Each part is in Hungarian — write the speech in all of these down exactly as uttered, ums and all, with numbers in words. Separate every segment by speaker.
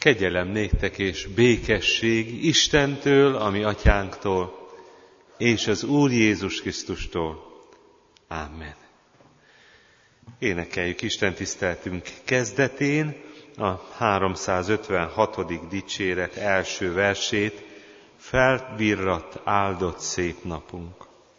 Speaker 1: Kegyelem néktek és békesség Istentől, a mi atyánktól, és az Úr Jézus Krisztustól. Amen. Énekeljük Isten tiszteltünk kezdetén a háromszázötvenhatodik dicséret első versét, felvirratt, áldott szép napunk.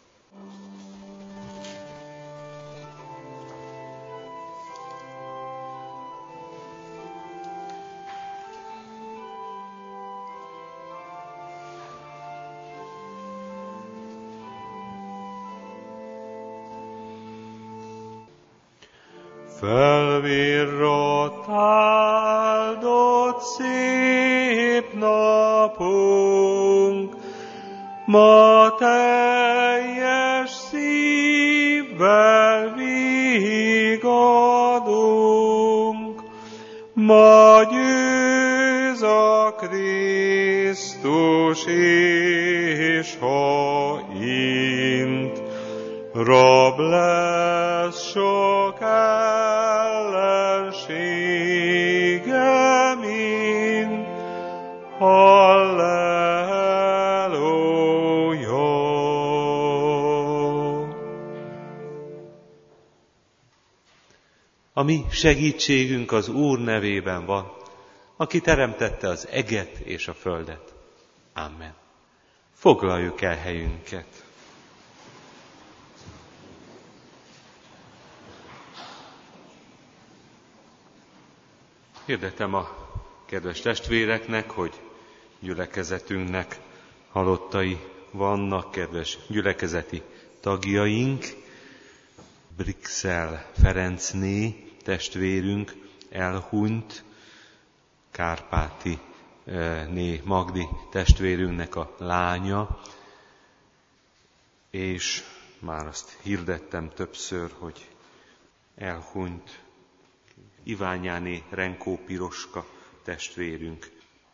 Speaker 1: Felvirratt, áldott szép napunk, ma teljes szívvel vigadunk, ma győz a Krisztus, és ha int rab lesz sok ellensége mind. Halleluja! A mi segítségünk az Úr nevében van, aki teremtette az eget és a földet. Amen. Foglaljuk el helyünket. Hirdetem a kedves testvéreknek, hogy gyülekezetünknek halottai vannak, kedves gyülekezeti tagjaink. Brixel Ferencné testvérünk elhunyt, Kárpáti né Magdi testvérünknek a lánya, és már azt hirdettem többször, hogy elhunyt Iványáné Renkó Piroska testvérünk.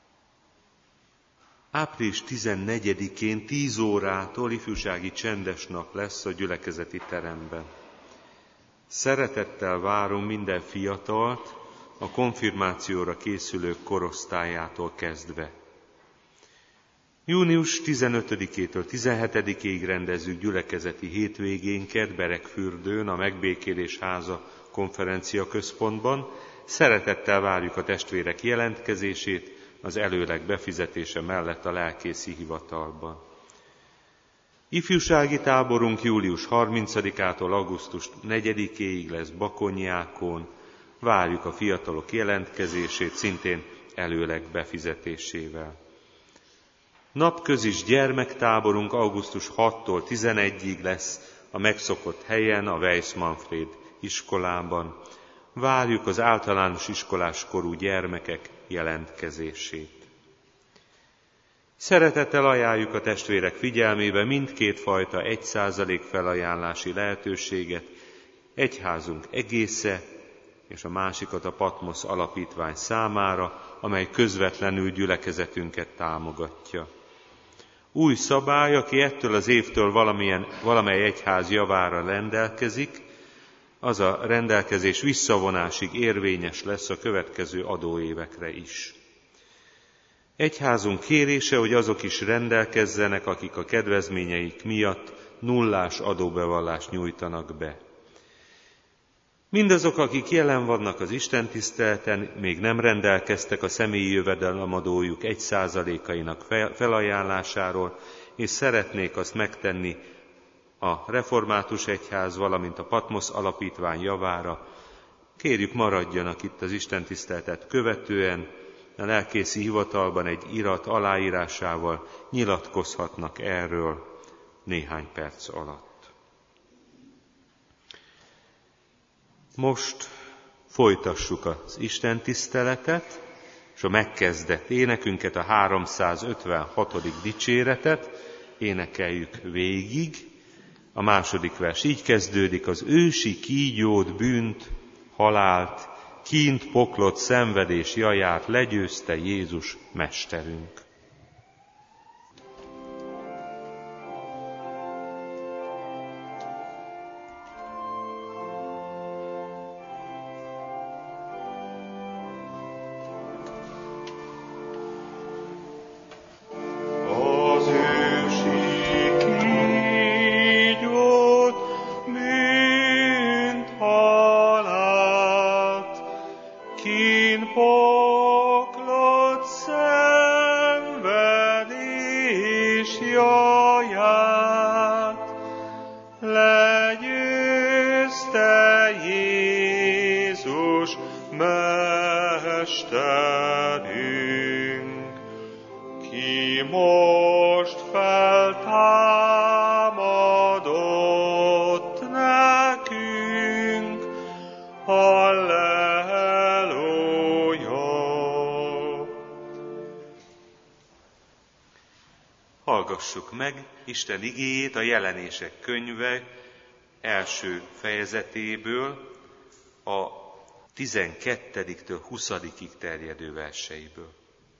Speaker 1: április tizennegyedikén tíz órától ifjúsági csendes nap lesz a gyülekezeti teremben. Szeretettel várom minden fiatalt, a konfirmációra készülők korosztályától kezdve. június tizenötödikétől tizenhetedikéig rendezzük gyülekezeti hétvégénket Berekfürdőn, a Megbékélés Háza konferencia központban. Szeretettel várjuk a testvérek jelentkezését az előleg befizetése mellett a lelkészi hivatalban. Ifjúsági táborunk július harmincadikától augusztus negyedikéig lesz Bakonyákon. Várjuk a fiatalok jelentkezését, szintén előleg befizetésével. Napközis gyermektáborunk augusztus hatodikától tizenegyedikéig lesz a megszokott helyen, a Weiss Manfred iskolában. Várjuk az általános iskolás korú gyermekek jelentkezését. Szeretettel ajánljuk a testvérek figyelmébe mindkét fajta egy százalék felajánlási lehetőséget, egyházunk egésze és a másikat a Patmos Alapítvány számára, amely közvetlenül gyülekezetünket támogatja. Új szabály, aki ettől az évtől valamilyen, valamely egyház javára rendelkezik, az a rendelkezés visszavonásig érvényes lesz a következő adóévekre is. Egyházunk kérése, hogy azok is rendelkezzenek, akik a kedvezményeik miatt nullás adóbevallást nyújtanak be. Mindazok, akik jelen vannak az istentiszteleten, még nem rendelkeztek a személyi jövedelemadójuk egy százalékainak felajánlásáról, és szeretnék azt megtenni a Református Egyház, valamint a Patmos Alapítvány javára, kérjük, maradjanak itt az istentiszteletet követően, a lelkészi hivatalban egy irat aláírásával nyilatkozhatnak erről néhány perc alatt. Most folytassuk az istentiszteletet, és a megkezdett énekünket, a háromszázötvenhatodik dicséretet énekeljük végig. A második vers így kezdődik: az ősi kígyót, bűnt, halált, kínt, poklot, szenvedés jaját legyőzte Jézus mesterünk. fiaját, legyőzte Jézus Mesterünk, ki most feltámadott nekünk. Halleluja! Hallgassuk meg Isten igéjét a Jelenések könyve első fejezetéből, a tizenkettediktől huszadikig terjedő verseiből.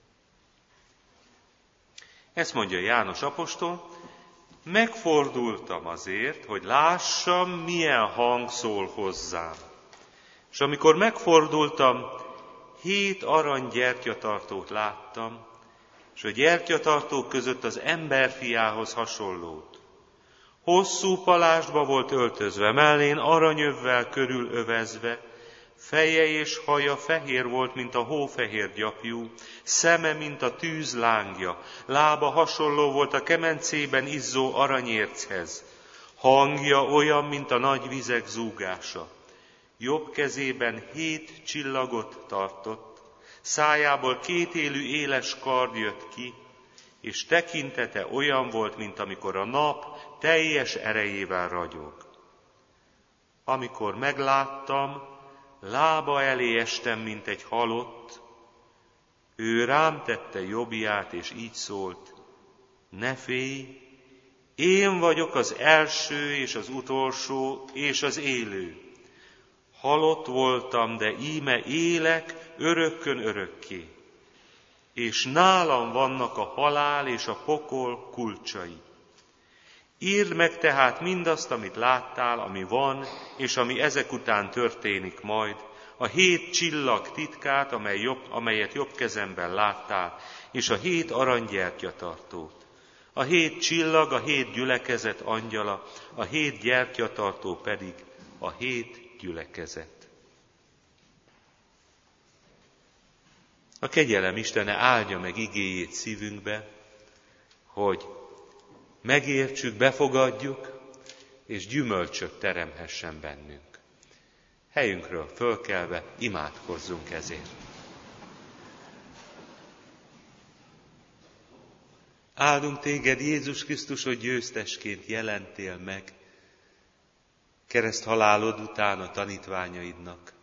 Speaker 1: Ezt mondja János apostol: megfordultam azért, hogy lássam, milyen hang szól hozzám. És amikor megfordultam, hét arany gyertyatartót láttam, és a gyertyatartók között az emberfiához hasonlót. Hosszú palástba volt öltözve, mellén aranyövvel körülövezve, feje és haja fehér volt, mint a hófehér gyapjú, szeme, mint a tűz lángja, lába hasonló volt a kemencében izzó aranyérchez, hangja olyan, mint a nagy vizek zúgása. Jobb kezében hét csillagot tartott, szájából kétélű éles kard jött ki, és tekintete olyan volt, mint amikor a nap teljes erejével ragyog. Amikor megláttam, lába elé estem, mint egy halott, ő rám tette jobbját, és így szólt: ne félj, én vagyok az első és az utolsó és az élő. Halott voltam, de íme élek örökkön örökké, és nálam vannak a halál és a pokol kulcsai. Írd meg tehát mindazt, amit láttál, ami van, és ami ezek után történik majd, a hét csillag titkát, amely jobb, amelyet jobb kezemben láttál, és a hét aranygyertyatartót. A hét csillag a hét gyülekezet angyala, a hét gyertyatartó pedig a hét gyülekezet. A kegyelem Istene áldja meg igéjét szívünkbe, hogy megértsük, befogadjuk, és gyümölcsöt teremhessen bennünk. Helyünkről fölkelve imádkozzunk ezért. Áldunk téged, Jézus Krisztus, hogy győztesként jelentél meg kereszthalálod után a tanítványaidnak.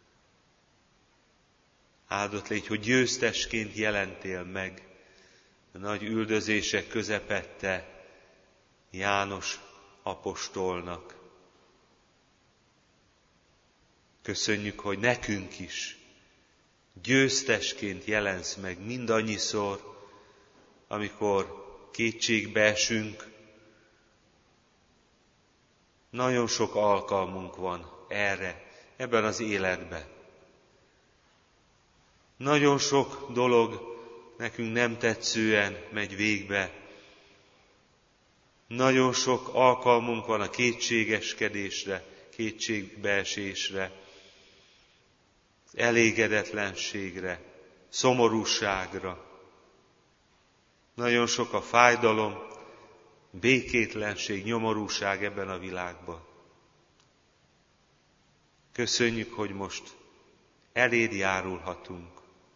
Speaker 1: Áldott légy, hogy győztesként jelentél meg a nagy üldözések közepette János apostolnak. Köszönjük, hogy nekünk is győztesként jelensz meg mindannyiszor, amikor kétségbe esünk. Nagyon sok alkalmunk van erre, ebben az életben. Nagyon sok dolog nekünk nem tetszően megy végbe. Nagyon sok alkalmunk van a kétségeskedésre, kétségbeesésre, elégedetlenségre, szomorúságra. Nagyon sok a fájdalom, békétlenség, nyomorúság ebben a világban. Köszönjük, hogy most eléd járulhatunk.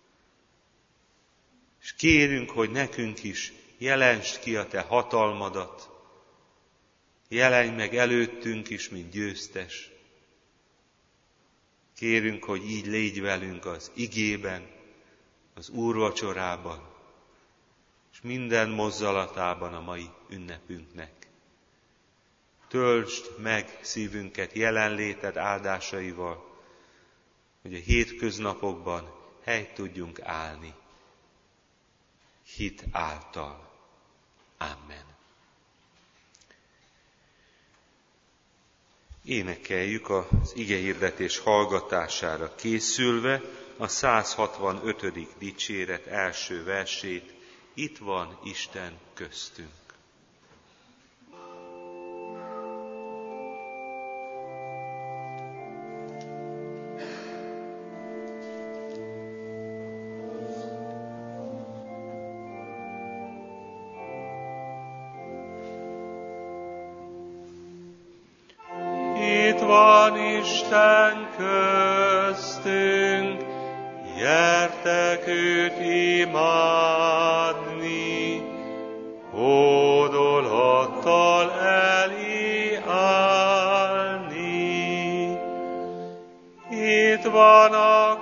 Speaker 1: És kérünk, hogy nekünk is jelensd ki a te hatalmadat, jelenj meg előttünk is, mint győztes. Kérünk, hogy így légy velünk az igében, az úrvacsorában, és minden mozzalatában a mai ünnepünknek. Töltsd meg szívünket jelenléted áldásaival, hogy a hétköznapokban helyt tudjunk állni. Hit által. Amen. Énekeljük az igehirdetés hallgatására készülve a száz hatvanötödik dicséret első versét. Itt van Isten köztünk. van Isten köztünk, gyertek őt imádni, hódolattal elé állni. Itt van a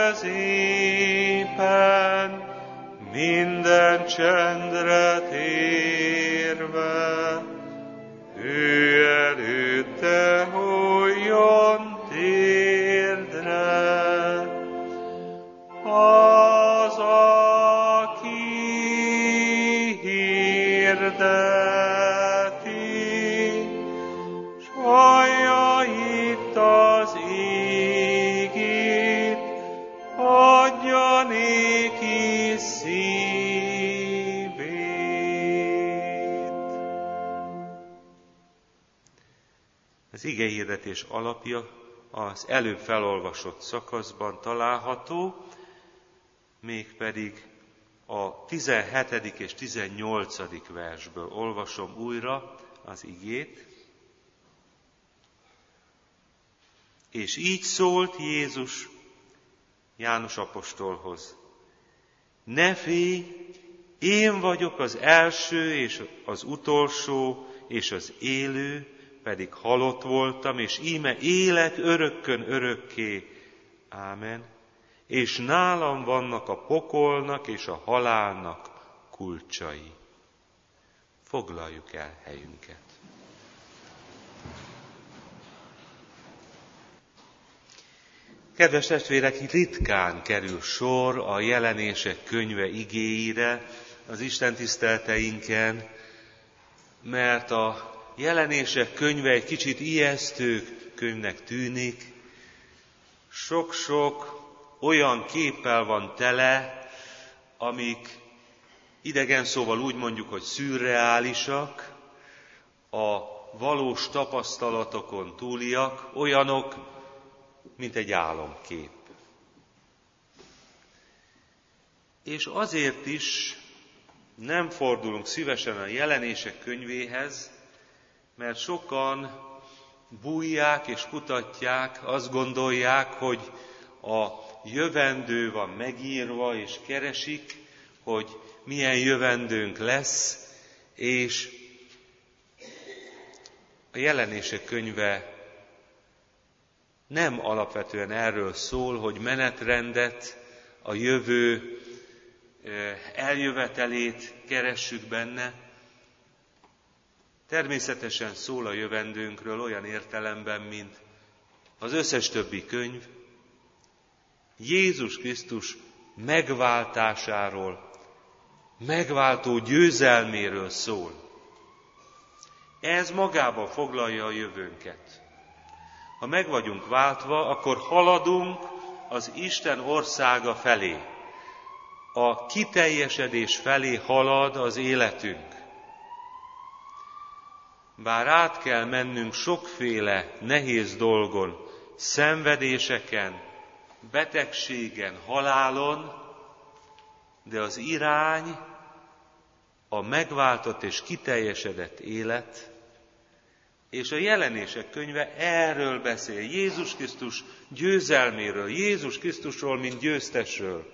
Speaker 1: középen, minden csendre térve, ő előtte hulljon térdre. Az, aki hirdeti, s hallja itt az igét, adja néki szívét. Az igehirdetés alapja az előbb felolvasott szakaszban található, mégpedig a tizenhetedik és tizennyolcadik versből olvasom újra az igét. És így szólt Jézus János apostolhoz: ne félj, én vagyok az első és az utolsó és az élő, pedig halott voltam, és íme élek örökkön örökké. Ámen. És nálam vannak a pokolnak és a halálnak kulcsai. Foglaljuk el helyünket. Kedves testvérek, ritkán kerül sor a Jelenések könyve igéire az istentiszteleteinken, mert a Jelenések könyve egy kicsit ijesztő könyvnek tűnik. Sok-sok olyan képpel van tele, amik idegen szóval úgy mondjuk, hogy szürreálisak, a valós tapasztalatokon túliak, olyanok, mint egy álomkép. És azért is nem fordulunk szívesen a Jelenések könyvéhez, mert sokan bújják és kutatják, azt gondolják, hogy a jövendő van megírva, és keresik, hogy milyen jövendőnk lesz, és a Jelenések könyve nem alapvetően erről szól, hogy menetrendet, a jövő eljövetelét keressük benne. Természetesen szól a jövendőnkről olyan értelemben, mint az összes többi könyv, Jézus Krisztus megváltásáról, megváltó győzelméről szól. Ez magába foglalja a jövőnket. Ha meg vagyunk váltva, akkor haladunk az Isten országa felé. A kiteljesedés felé halad az életünk. Bár át kell mennünk sokféle nehéz dolgon, szenvedéseken, betegségen, halálon, de az irány, a megváltott és kiteljesedett élet, és a Jelenések könyve erről beszél, Jézus Krisztus győzelméről, Jézus Krisztusról, mint győztesről.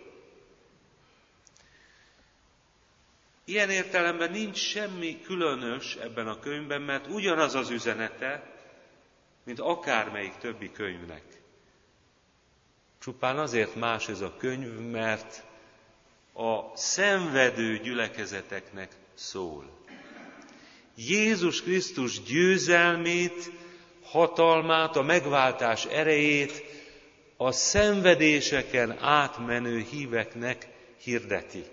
Speaker 1: Ilyen értelemben nincs semmi különös ebben a könyvben, mert ugyanaz az üzenete, mint akármelyik többi könyvnek. Csupán azért más ez a könyv, mert a szenvedő gyülekezeteknek szól. Jézus Krisztus győzelmét, hatalmát, a megváltás erejét a szenvedéseken átmenő híveknek hirdeti.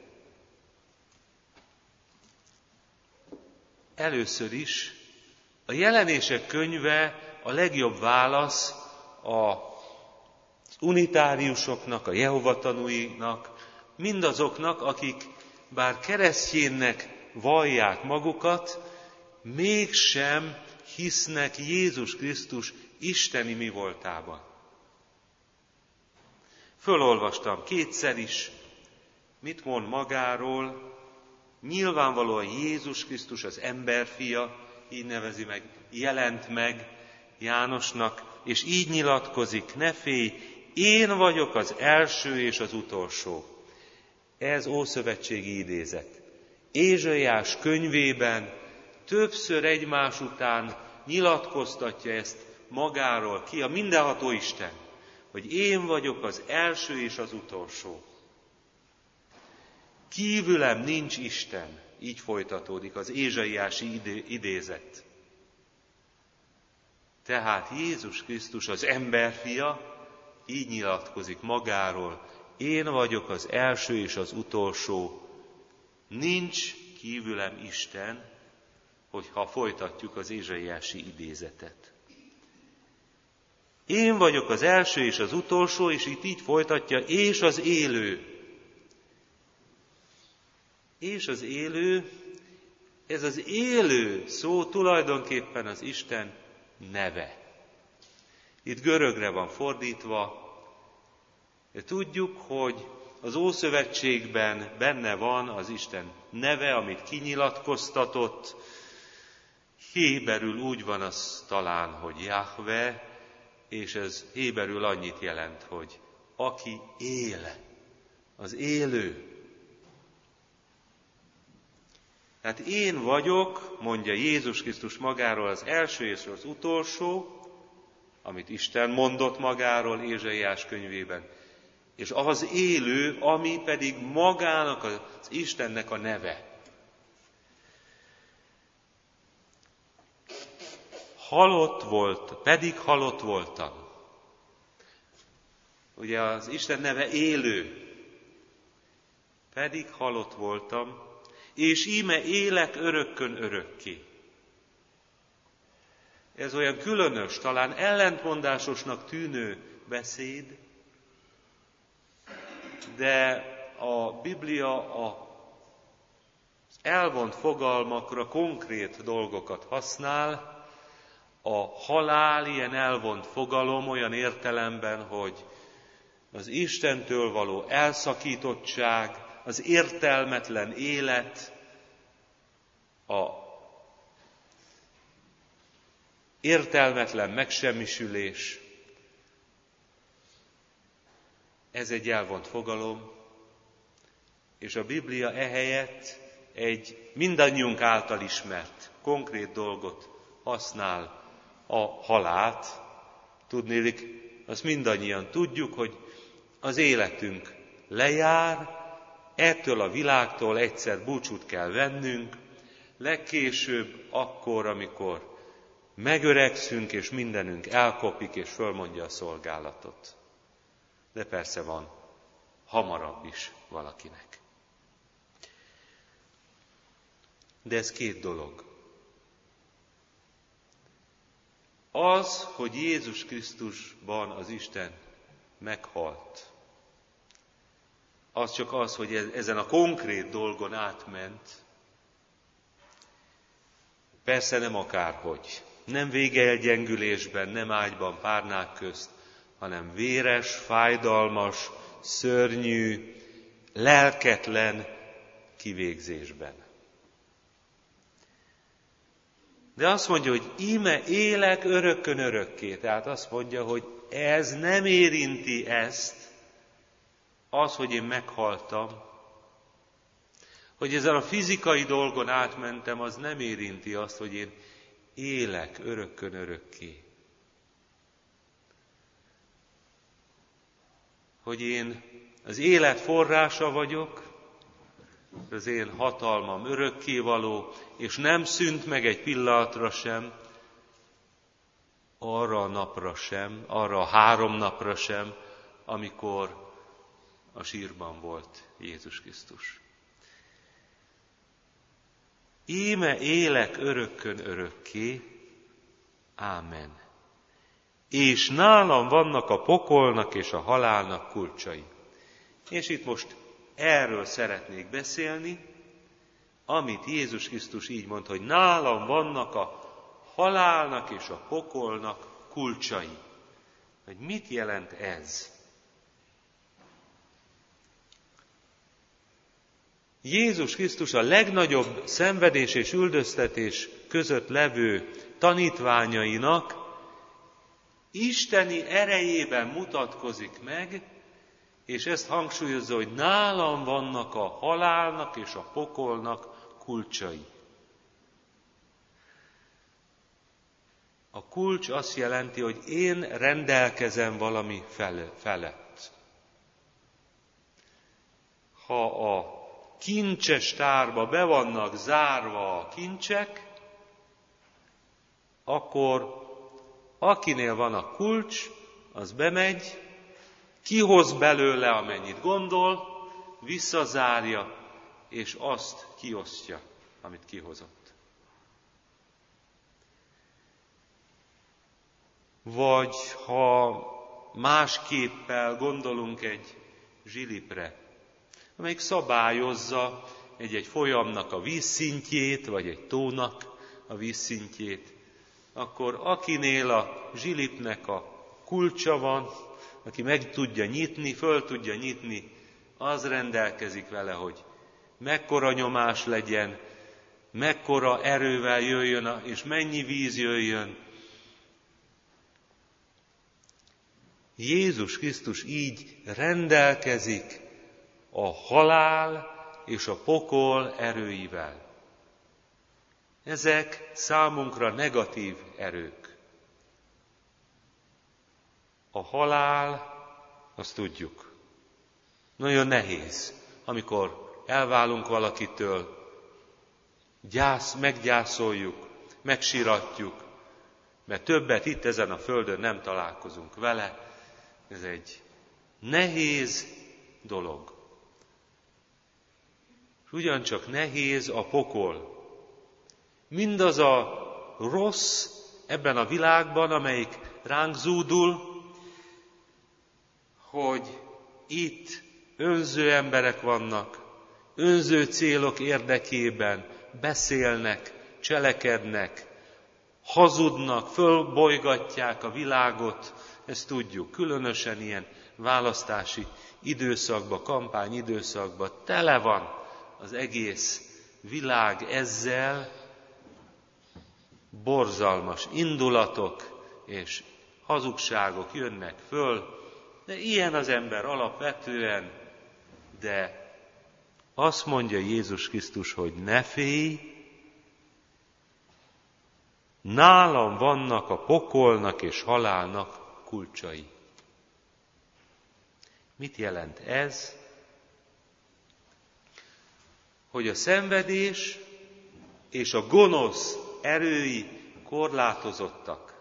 Speaker 1: Először is a Jelenések könyve a legjobb válasz az unitáriusoknak, a Jehova tanúinak, mindazoknak, akik bár keresztjénnek vallják magukat, mégsem hisznek Jézus Krisztus isteni mi voltában. Fölolvastam kétszer is, mit mond magáról. Nyilvánvalóan Jézus Krisztus az emberfia, így nevezi meg, jelent meg Jánosnak, és így nyilatkozik: ne félj, én vagyok az első és az utolsó. Ez ószövetségi idézet. Ézsaiás könyvében többször egymás után nyilatkoztatja ezt magáról ki a mindenható Isten, hogy én vagyok az első és az utolsó. Kívülem nincs Isten, így folytatódik az ézsaiási idézet. Tehát Jézus Krisztus, az emberfia, így nyilatkozik magáról: én vagyok az első és az utolsó, nincs kívülem Isten, hogyha folytatjuk az ézsaiási idézetet. Én vagyok az első és az utolsó, és itt így folytatja, és az élő. És az élő, ez az élő szó tulajdonképpen az Isten neve. Itt görögre van fordítva. Tudjuk, hogy az Ószövetségben benne van az Isten neve, amit kinyilatkoztatott. Héberül úgy van az talán, hogy Jahve, és ez héberül annyit jelent, hogy aki él, az élő. Tehát én vagyok, mondja Jézus Krisztus magáról, az első és az utolsó, amit Isten mondott magáról Ézsaiás könyvében, és az élő, ami pedig magának az Istennek a neve. Halott volt, pedig halott voltam. Ugye az Isten neve élő, pedig halott voltam, és íme élek örökkön örökké. Ez olyan különös, talán ellentmondásosnak tűnő beszéd, de a Biblia az elvont fogalmakra konkrét dolgokat használ. A halál ilyen elvont fogalom olyan értelemben, hogy az Istentől való elszakítottság, az értelmetlen élet, a értelmetlen megsemmisülés, ez egy elvont fogalom, és a Biblia ehelyett egy mindannyiunk által ismert konkrét dolgot használ, a halált. Tudniillik, azt mindannyian tudjuk, hogy az életünk lejár, ettől a világtól egyszer búcsút kell vennünk, legkésőbb akkor, amikor megöregszünk, és mindenünk elkopik, és fölmondja a szolgálatot. De persze van hamarabb is valakinek. De ez két dolog. Az, hogy Jézus Krisztusban az Isten meghalt, az csak az, hogy ezen a konkrét dolgon átment, persze nem akárhogy, nem végeelgyengülésben, nem ágyban párnák közt, hanem véres, fájdalmas, szörnyű, lelketlen kivégzésben. De azt mondja, hogy íme élek örökkön örökké. Tehát azt mondja, hogy ez nem érinti ezt, az, hogy én meghaltam, hogy ezen a fizikai dolgon átmentem, az nem érinti azt, hogy én élek örökkön örökké. Hogy én az élet forrása vagyok, az én hatalmam örökkévaló, és nem szűnt meg egy pillanatra sem, arra a napra sem, arra a három napra sem, amikor a sírban volt Jézus Krisztus. Íme élek örökkön örökké, ámen. És nálam vannak a pokolnak és a halálnak kulcsai. És itt most erről szeretnék beszélni, amit Jézus Krisztus így mond, hogy nálam vannak a halálnak és a pokolnak kulcsai. Hogy mit jelent ez? Jézus Krisztus a legnagyobb szenvedés és üldöztetés között levő tanítványainak isteni erejében mutatkozik meg, és ezt hangsúlyozza, hogy nálam vannak a halálnak és a pokolnak kulcsai. A kulcs azt jelenti, hogy én rendelkezem valami felett. Ha a kincses tárba be vannak zárva a kincsek, akkor akinél van a kulcs, az bemegy, kihoz belőle, amennyit gondol, visszazárja, és azt kiosztja, amit kihozott. Vagy ha másképpel gondolunk egy zsilipre, amelyik szabályozza egy-egy folyamnak a vízszintjét, vagy egy tónak a vízszintjét, akkor akinél a zsilipnek a kulcsa van, aki meg tudja nyitni, föl tudja nyitni, az rendelkezik vele, hogy mekkora nyomás legyen, mekkora erővel jöjjön, és mennyi víz jöjjön. Jézus Krisztus így rendelkezik a halál és a pokol erőivel. Ezek számunkra negatív erők. A halál, azt tudjuk, nagyon nehéz, amikor elválunk valakitől, gyász, meggyászoljuk, megsiratjuk, mert többet itt ezen a földön nem találkozunk vele. Ez egy nehéz dolog. És ugyancsak nehéz a pokol. Mindaz a rossz ebben a világban, amelyik ránk zúdul, hogy itt önző emberek vannak, önző célok érdekében beszélnek, cselekednek, hazudnak, fölbolygatják a világot, ezt tudjuk, különösen ilyen választási időszakban, kampányidőszakban tele van az egész világ ezzel, borzalmas indulatok és hazugságok jönnek föl, de ilyen az ember alapvetően, de azt mondja Jézus Krisztus, hogy ne félj, nálam vannak a pokolnak és halálnak kulcsai. Mit jelent ez? Hogy a szenvedés és a gonosz erői korlátozottak.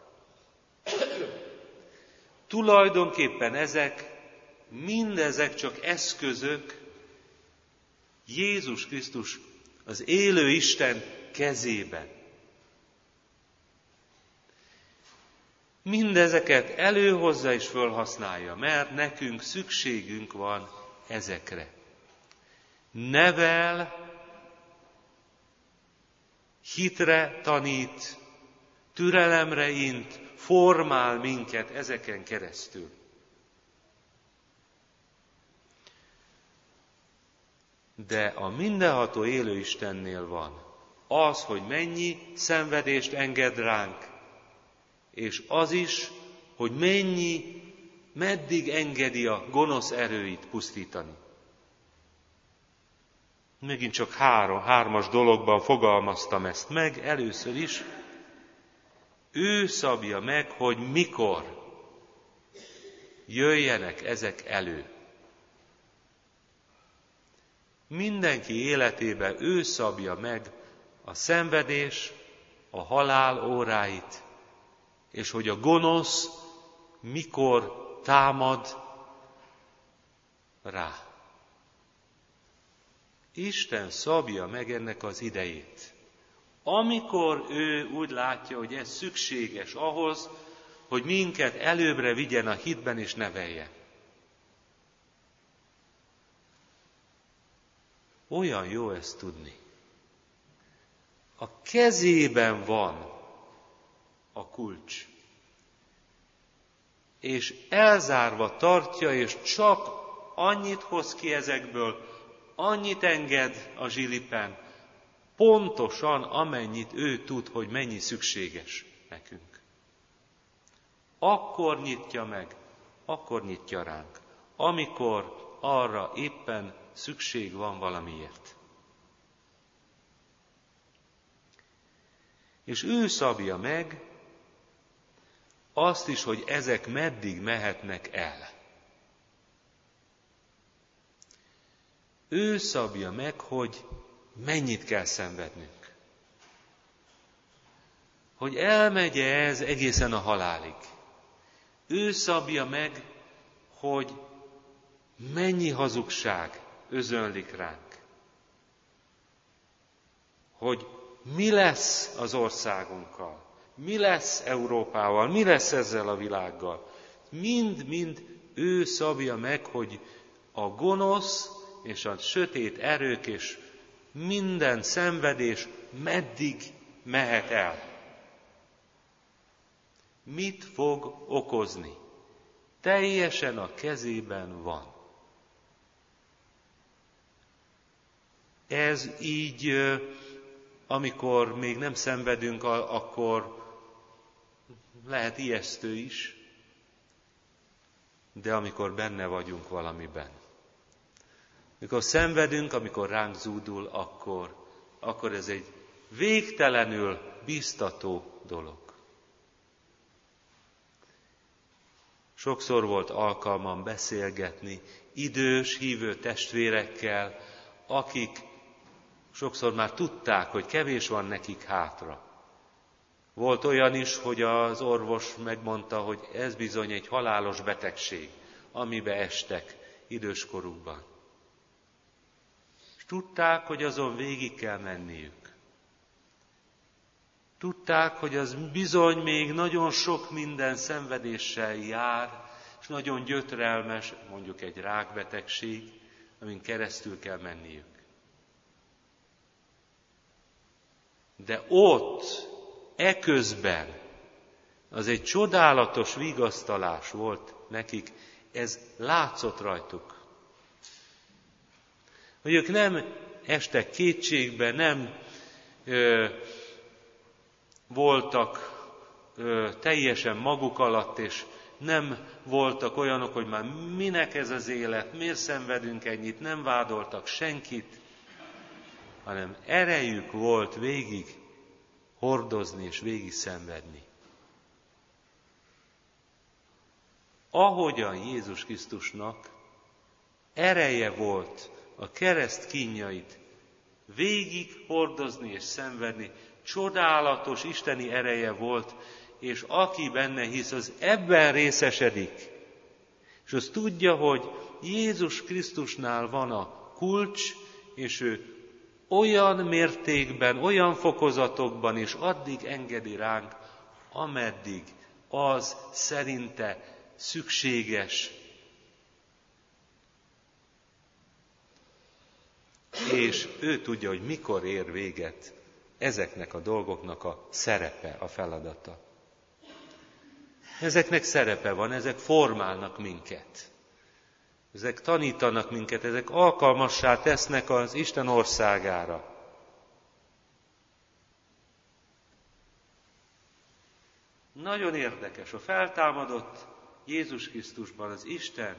Speaker 1: Tulajdonképpen ezek, mindezek csak eszközök Jézus Krisztus az élő Isten kezében. Mindezeket előhozza és fölhasználja, mert nekünk szükségünk van ezekre. Nevel, hitre tanít, türelemre int, formál minket ezeken keresztül. De a mindenható élő Istennél van az, hogy mennyi szenvedést enged ránk, és az is, hogy mennyi, meddig engedi a gonosz erőit pusztítani. Megint csak három, hármas dologban fogalmaztam ezt meg, először is. Ő szabja meg, hogy mikor jöjjenek ezek elő. Mindenki életében ő szabja meg a szenvedés, a halál óráit, és hogy a gonosz mikor támad rá. Isten szabja meg ennek az idejét. Amikor ő úgy látja, hogy ez szükséges ahhoz, hogy minket előbbre vigyen a hitben és neveljen. Olyan jó ezt tudni. A kezében van a kulcs, és elzárva tartja, és csak annyit hoz ki ezekből, annyit enged a zsilipen, pontosan amennyit ő tud, hogy mennyi szükséges nekünk. akkor nyitja meg, akkor nyitja ránk, amikor arra éppen szükség van valamiért. És ő szabja meg azt is, hogy ezek meddig mehetnek el. Ő szabja meg, hogy mennyit kell szenvednünk. Hogy elmegy ez egészen a halálig. Ő szabja meg, hogy mennyi hazugság özönlik ránk. Hogy mi lesz az országunkkal, mi lesz Európával, mi lesz ezzel a világgal. Mind-mind ő szabja meg, hogy a gonosz és a sötét erők és minden szenvedés meddig mehet el. Mit fog okozni? Teljesen a kezében van. Ez így, amikor még nem szenvedünk, akkor lehet ijesztő is, de amikor benne vagyunk valamiben. Amikor szenvedünk, amikor ránk zúdul, akkor, akkor ez egy végtelenül biztató dolog. Sokszor volt alkalmam beszélgetni idős, hívő testvérekkel, akik sokszor már tudták, hogy kevés van nekik hátra. Volt olyan is, hogy az orvos megmondta, hogy ez bizony egy halálos betegség, amibe estek időskorukban. És tudták, hogy azon végig kell menniük. Tudták, hogy az bizony még nagyon sok minden szenvedéssel jár, és nagyon gyötrelmes, mondjuk egy rákbetegség, amin keresztül kell menniük. De ott, eközben, az egy csodálatos vigasztalás volt nekik, ez látszott rajtuk. Hogy ők nem estek kétségbe, nem ö, voltak ö, teljesen maguk alatt, és nem voltak olyanok, hogy már minek ez az élet, miért szenvedünk ennyit, nem vádoltak senkit, hanem erejük volt végig hordozni és végig szenvedni. Ahogyan Jézus Krisztusnak ereje volt a kereszt kínjait végig hordozni és szenvedni, csodálatos isteni ereje volt, és aki benne hisz, az ebben részesedik. És az tudja, hogy Jézus Krisztusnál van a kulcs, és ő olyan mértékben, olyan fokozatokban és addig engedi ránk, ameddig az szerinte szükséges. És ő tudja, hogy mikor ér véget ezeknek a dolgoknak a szerepe, a feladata. Ezeknek szerepe van, ezek formálnak minket. Ezek tanítanak minket, ezek alkalmassá tesznek az Isten országára. Nagyon érdekes, a feltámadott Jézus Krisztusban az Isten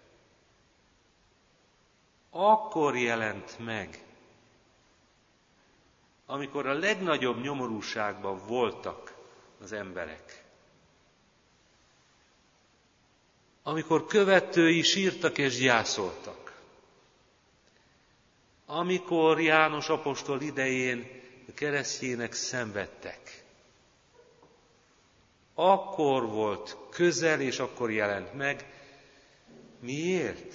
Speaker 1: akkor jelent meg, amikor a legnagyobb nyomorúságban voltak az emberek. Amikor követői sírtak és gyászoltak. Amikor János apostol idején a keresztjének szenvedtek. Akkor volt közel, és akkor jelent meg. Miért?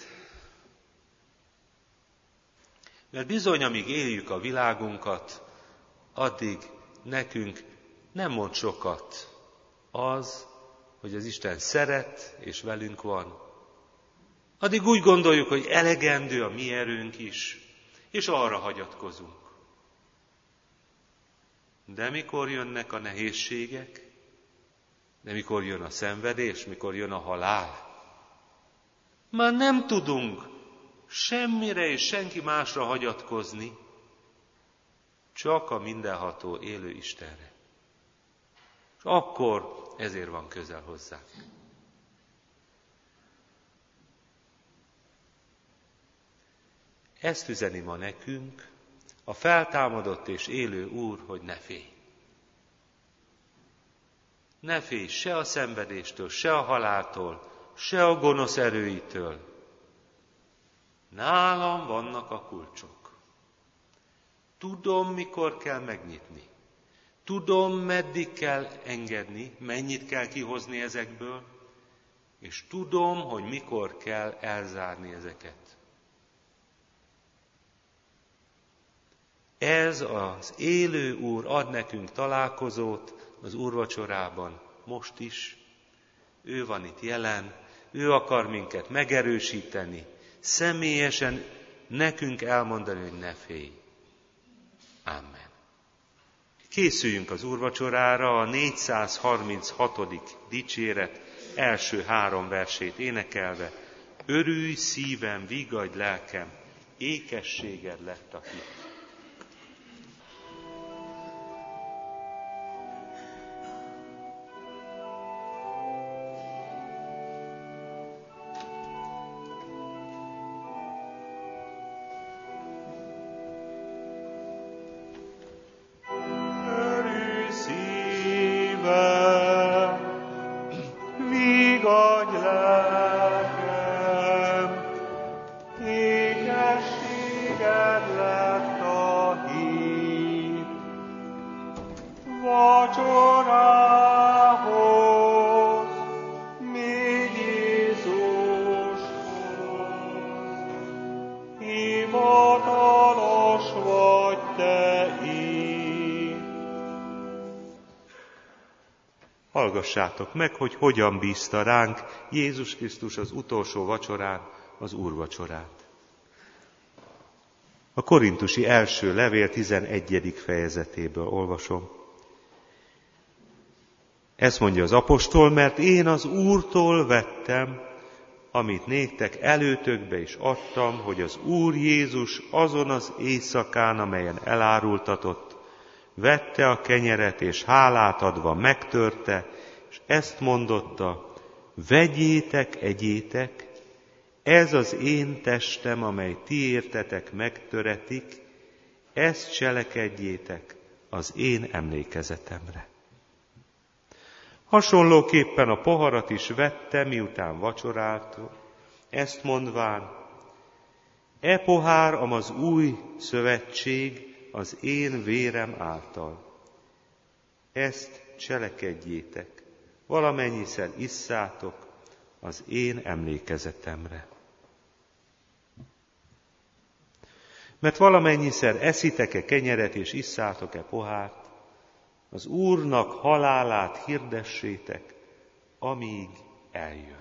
Speaker 1: Mert bizony, amíg éljük a világunkat, addig nekünk nem mond sokat az, hogy az Isten szeret, és velünk van. Addig úgy gondoljuk, hogy elegendő a mi erőnk is, és arra hagyatkozunk. De mikor jönnek a nehézségek, de mikor jön a szenvedés, mikor jön a halál, már nem tudunk semmire és senki másra hagyatkozni, csak a mindenható élő Istenre. És akkor ezért van közel hozzánk. Ezt üzeni ma nekünk a feltámadott és élő Úr, hogy ne félj. Ne félj se a szenvedéstől, se a haláltól, se a gonosz erőitől. Nálam vannak a kulcsok. Tudom, mikor kell megnyitni. Tudom, meddig kell engedni, mennyit kell kihozni ezekből, és tudom, hogy mikor kell elzárni ezeket. Ez az élő Úr ad nekünk találkozót az úrvacsorában most is. Ő van itt jelen, ő akar minket megerősíteni, személyesen nekünk elmondani, hogy ne félj. Amen. Készüljünk az úrvacsorára, a négyszázharminchatodik dicséret első három versét énekelve. Örülj szívem, viggadj lelkem, ékességed lett a hit. Hallgassátok meg, hogy hogyan bízta ránk Jézus Krisztus az utolsó vacsorán, az úrvacsorát. A korintusi első levél tizenegyedik fejezetéből olvasom. Ezt mondja az apostol, mert én az Úrtól vettem, amit néktek előtökbe is adtam, hogy az Úr Jézus azon az éjszakán, amelyen elárultatott, vette a kenyeret, és hálát adva megtörte, és ezt mondotta, vegyétek, egyétek, ez az én testem, amely ti értetek megtöretik, ezt cselekedjétek az én emlékezetemre. Hasonlóképpen a poharat is vette, miután vacsorált, ezt mondván, e pohár az új szövetség az én vérem által. Ezt cselekedjétek, valamennyiszer isszátok az én emlékezetemre. Mert valamennyiszer eszitek-e kenyeret és isszátok-e pohárt, az Úrnak halálát hirdessétek, amíg eljön.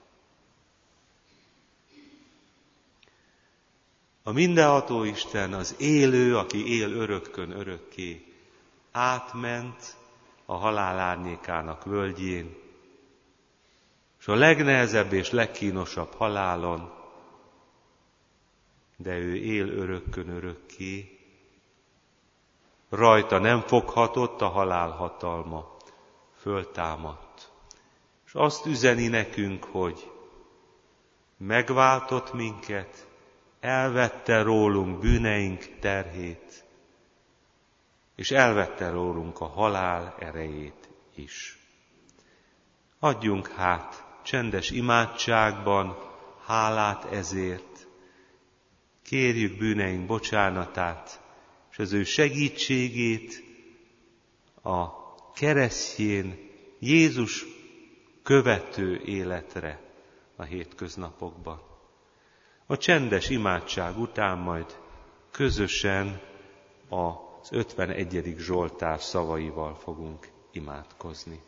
Speaker 1: A mindenható Isten, az élő, aki él örökkön örökké, átment a halál árnyékának völgyén, és a legnehezebb és legkínosabb halálon, de ő él örökkön örökké, rajta nem foghatott a halál hatalma, föltámadt. És azt üzeni nekünk, hogy megváltott minket, elvette rólunk bűneink terhét, és elvette rólunk a halál erejét is. Adjunk hát csendes imádságban hálát ezért, kérjük bűneink bocsánatát, és az ő segítségét a keresztjén Jézus követő életre a hétköznapokban. A csendes imádság után majd közösen az ötvenegyedik Zsoltár szavaival fogunk imádkozni.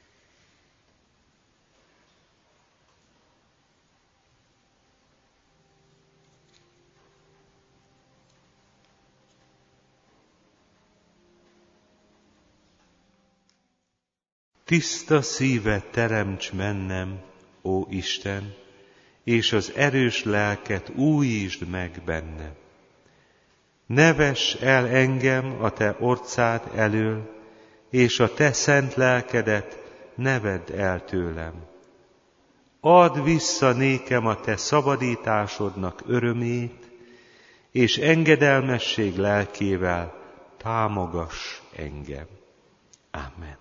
Speaker 1: Tiszta szívet teremts bennem, ó Isten, és az erős lelket újítsd meg bennem. Ne vess el engem a te orcád elől, és a te szent lelkedet ne vedd el tőlem. Add vissza nékem a te szabadításodnak örömét, és engedelmesség lelkével támogass engem. Amen.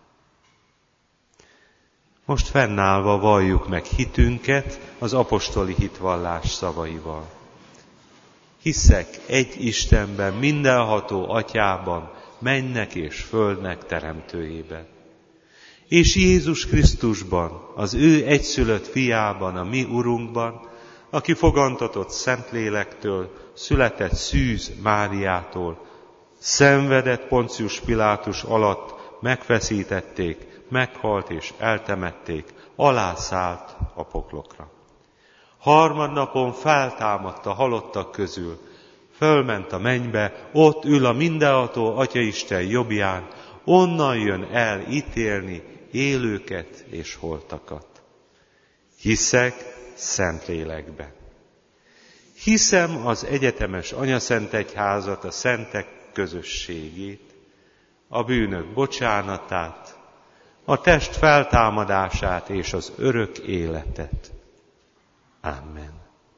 Speaker 1: Most fennállva valljuk meg hitünket az apostoli hitvallás szavaival. Hiszek egy Istenben, mindenható Atyában, mennek és földnek teremtőjében. És Jézus Krisztusban, az ő egyszülött fiában, a mi Urunkban, aki fogantatott Szentlélektől, született Szűz Máriától, szenvedett Poncius Pilátus alatt, megfeszítették, meghalt és eltemették, alászállt a poklokra. Harmadnapon feltámadt a halottak közül, fölment a mennybe, ott ül a mindenható Atyaisten jobbján, onnan jön el ítélni élőket és holtakat. Hiszek Szentlélekbe. Hiszem az egyetemes Anyaszentegyházat, a szentek közösségét, a bűnök bocsánatát, a test feltámadását és az örök életet. Amen.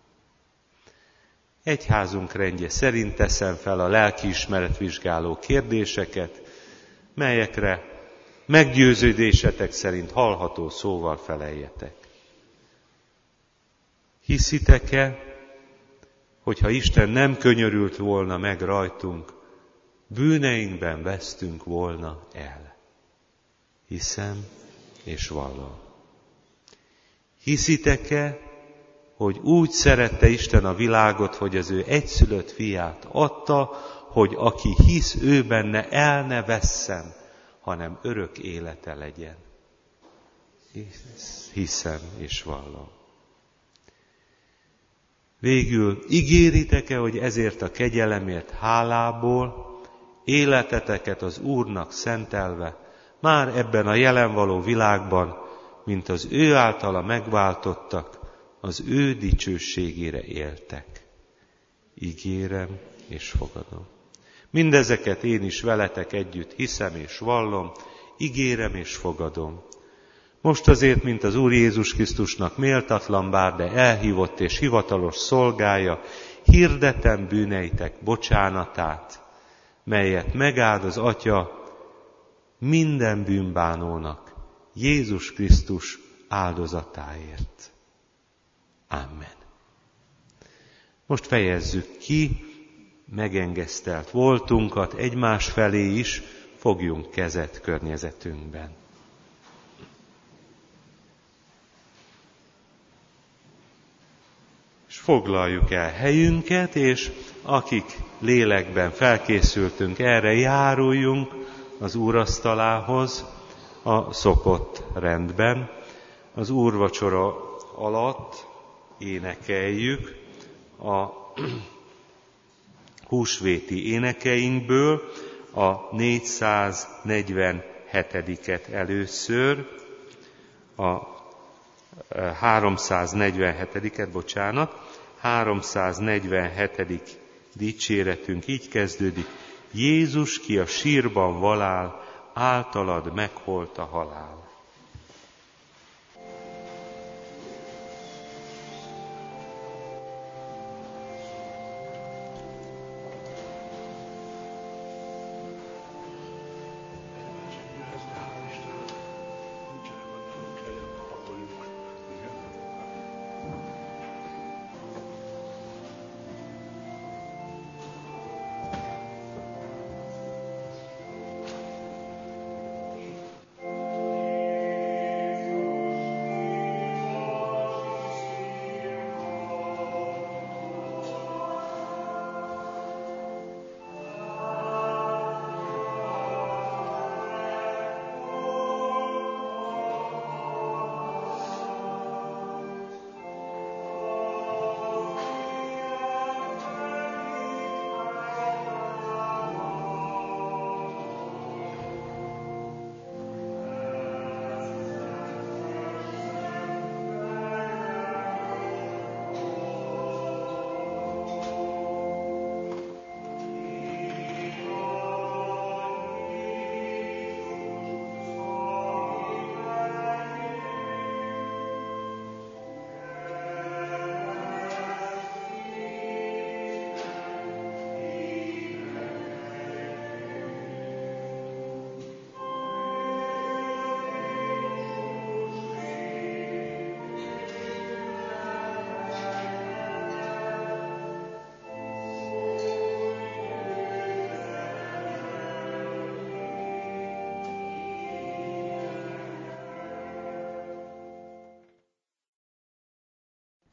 Speaker 1: Egyházunk rendje szerint teszem fel a lelkiismeretvizsgáló kérdéseket, melyekre meggyőződésetek szerint hallható szóval feleljetek. Hiszitek-e, hogyha Isten nem könyörült volna meg rajtunk, bűneinkben vesztünk volna el? Hiszem és vallom. Hiszitek-e, hogy úgy szerette Isten a világot, hogy az ő egyszülött fiát adta, hogy aki hisz ő benne, el ne vesszen, hanem örök élete legyen? Hiszem és vallom. Végül ígéritek-e, hogy ezért a kegyelemért hálából életeteket az Úrnak szentelve, már ebben a jelen való világban, mint az ő általa megváltottak, az ő dicsőségére éltek? Ígérem és fogadom. Mindezeket én is veletek együtt hiszem és vallom, ígérem és fogadom. Most azért, mint az Úr Jézus Krisztusnak méltatlan bár, de elhívott és hivatalos szolgája, hirdetem bűneitek bocsánatát, melyet megáld az Atya minden bűnbánónak Jézus Krisztus áldozatáért. Amen. Most fejezzük ki megengesztelt voltunkat egymás felé is, fogjunk kezet környezetünkben. És foglaljuk el helyünket, és akik lélekben felkészültünk erre, járuljunk az úrasztalához a szokott rendben. Az úrvacsora alatt énekeljük a húsvéti énekeinkből a négyszáznegyvenhetediket először, a háromszáznegyvenhetediket, bocsánat, háromszáznegyvenhetedik dicséretünk így kezdődik: Jézus, ki a sírban valál, általad meghalt a halál.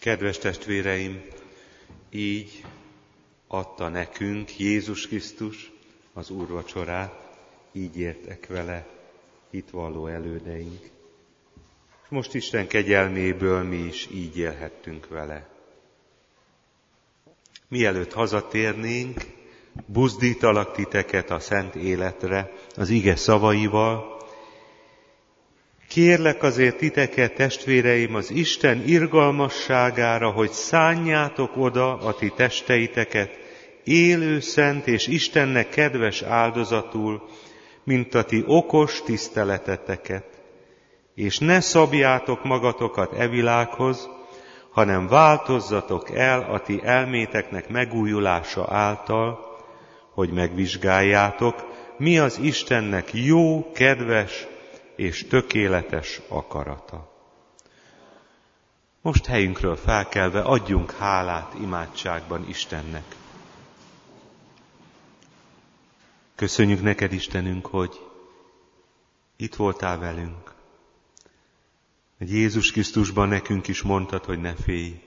Speaker 1: Kedves testvéreim, így adta nekünk Jézus Krisztus az úrvacsorát, így értek vele hitvalló elődeink. És most Isten kegyelméből mi is így élhettünk vele. Mielőtt hazatérnénk, buzdítalak titeket a szent életre az ige szavaival. Kérlek azért titeket, testvéreim, az Isten irgalmasságára, hogy szánjátok oda a ti testeiteket élő, szent és Istennek kedves áldozatul, mint a ti okos tiszteleteteket, és ne szabjátok magatokat e világhoz, hanem változzatok el a ti elméteknek megújulása által, hogy megvizsgáljátok, mi az Istennek jó, kedves és tökéletes akarata. Most helyünkről felkelve adjunk hálát imádságban Istennek. Köszönjük neked, Istenünk, hogy itt voltál velünk. Hogy Jézus Krisztusban nekünk is mondtad, hogy ne félj.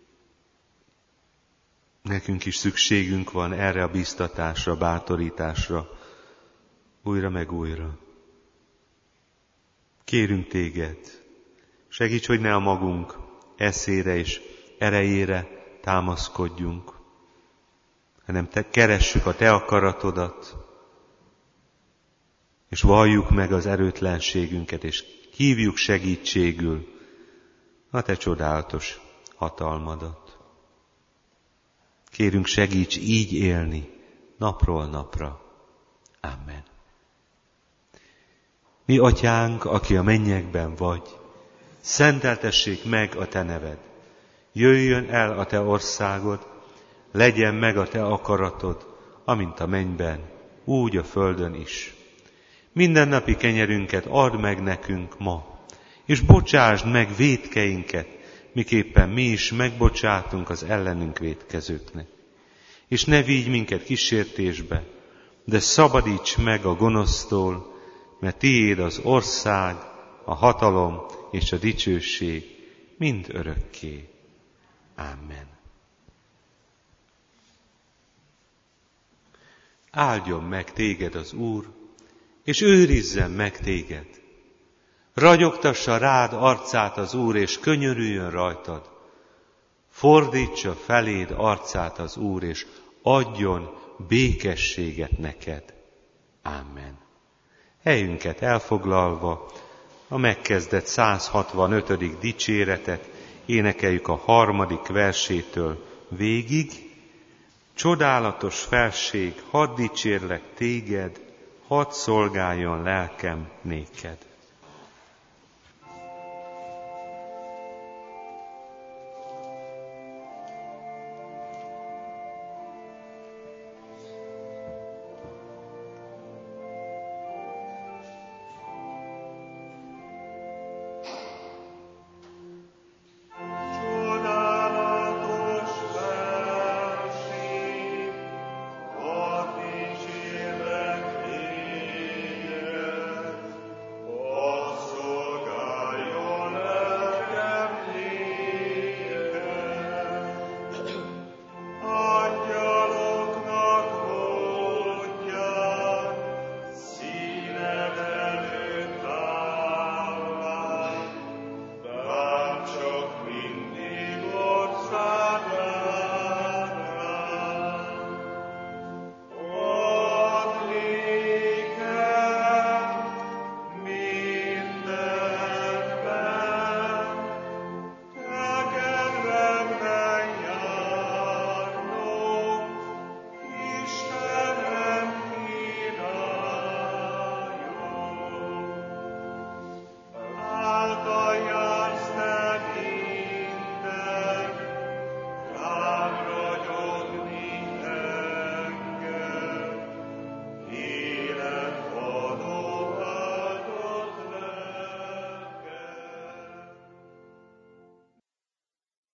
Speaker 1: Nekünk is szükségünk van erre a bíztatásra, bátorításra, újra meg újra. Kérünk téged, segíts, hogy ne a magunk eszére és erejére támaszkodjunk, hanem te keressük a te akaratodat, és valljuk meg az erőtlenségünket, és hívjuk segítségül a te csodálatos hatalmadat. Kérünk, segíts így élni napról napra. Amen. Mi atyánk, aki a mennyekben vagy, szenteltessék meg a te neved. Jöjjön el a te országod, legyen meg a te akaratod, amint a mennyben, úgy a földön is. Mindennapi kenyerünket add meg nekünk ma, és bocsásd meg vétkeinket, miképpen mi is megbocsátunk az ellenünk vétkezőknek. És ne vigy minket kísértésbe, de szabadíts meg a gonosztól, mert tiéd az ország, a hatalom és a dicsőség mind örökké. Amen. Áldjon meg téged az Úr, és őrizzen meg téged. Ragyogtassa rád arcát az Úr, és könyörüljön rajtad. Fordítsa feléd arcát az Úr, és adjon békességet neked. Amen. Helyünket elfoglalva, a megkezdett száz hatvanötödik dicséretet énekeljük a harmadik versétől végig. Csodálatos felség, hadd dicsérlek téged, hadd szolgáljon lelkem néked.